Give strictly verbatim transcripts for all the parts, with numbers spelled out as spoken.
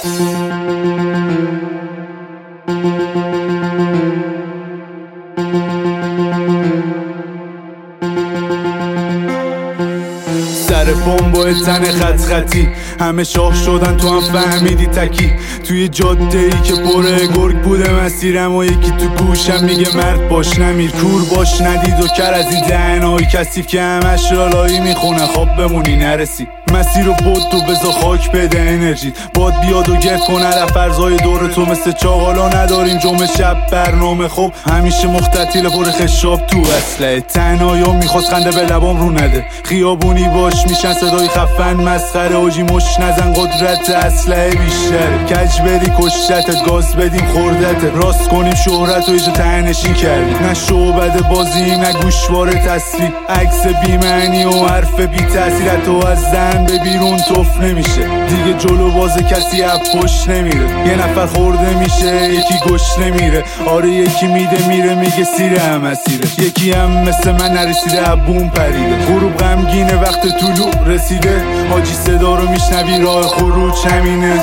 سر بمب زن خط خطی همه شاه شدن تو هم فهمیدی تکی توی جاده ای که پره گرگ بوده مسیرم و یکی تو گوشم میگه مرد باش نمیر کور باش ندید و کر از این دهنهای کثیف که همش رالایی میخونه خواب بمونی نرسی مسیر رو بود تو بزا خاک بده انرژی باد بیاد و گرد کنه رفرزای دور تو مثل چاقالا نداریم جمعه شب برنامه خوب همیشه مختطیل پر خشاب تو اسلحه تنهایا میخواست خنده به لبام رو نده خیابونی باش میشن صدای خفن مسخره اوجی مش نزن قدرت اسلحه بیشتره کج بری کشتت گاز بدیم خوردت راست کنیم شهرت و ایجا تنشین کردیم نه شعبد بازیم نه گوشوار تصویر عکس بیمعنی و حرف بی تاثیرت و از زن به بیرون توف نمیشه دیگه جلو باز کسی از پشت نمیره یه نفر خورده میشه یکی گوش نمیره آره یکی میده میره میگه سیره هم اسیره یکی هم مثل من نرسیده عبون پریده غروب غمگینه وقت طلوع رسیده حاجی صدا رو میشنوی راه خروج همینه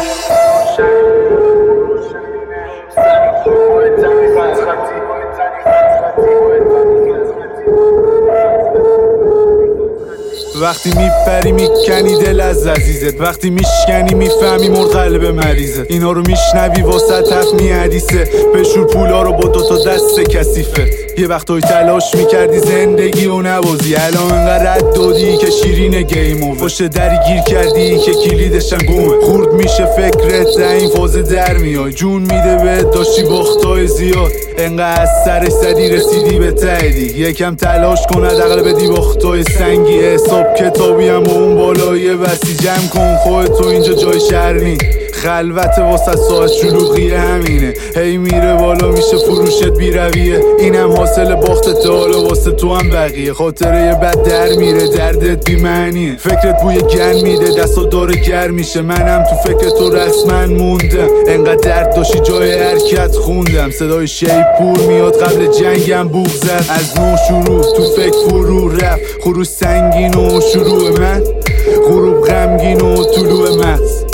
وقتی میپری میکنی دل از عزیزت وقتی میشکنی میفهمی مرد قلب مریضه اینا رو میشنوی واسه تفنی حدیثه بشور پولا رو با دوتا دست کثیفه یه وقتای تلاش میکردی زندگی و نبازی الان انقدر رد دادی که شیرین گیم اوور پشت دری گیر کردی که کلیدشن گمه خورد میشه فکرت این فاز در میای جون میده بهت داشتی باختای زیاد انقدر از سرش زدی رسیدی به تهدی یکم تلاش کن حداقل بدی باختای سنگی حساب کتابی هم اون بالاییه بسی جمع کن خودتو اینجا جای شهر نی خلوت واسه ساعت شلوغیه همینه هی میره بالا میشه فروشت بی رویه اینم حاصل باختت حالا واسه تو هم بقیه خاطره یه بد در میره دردت بی معنیه فکرت بوی گن میده دستا داره گر میشه منم تو فکر تو رسما موندم انقدر درد داشتی جای حرکت خوندم صدای شیپور میاد قبل جنگم بوق زد از نو شروع تو فکر فرو رفت خروش سنگین و شروع من غروب غمگین و طلوع مغز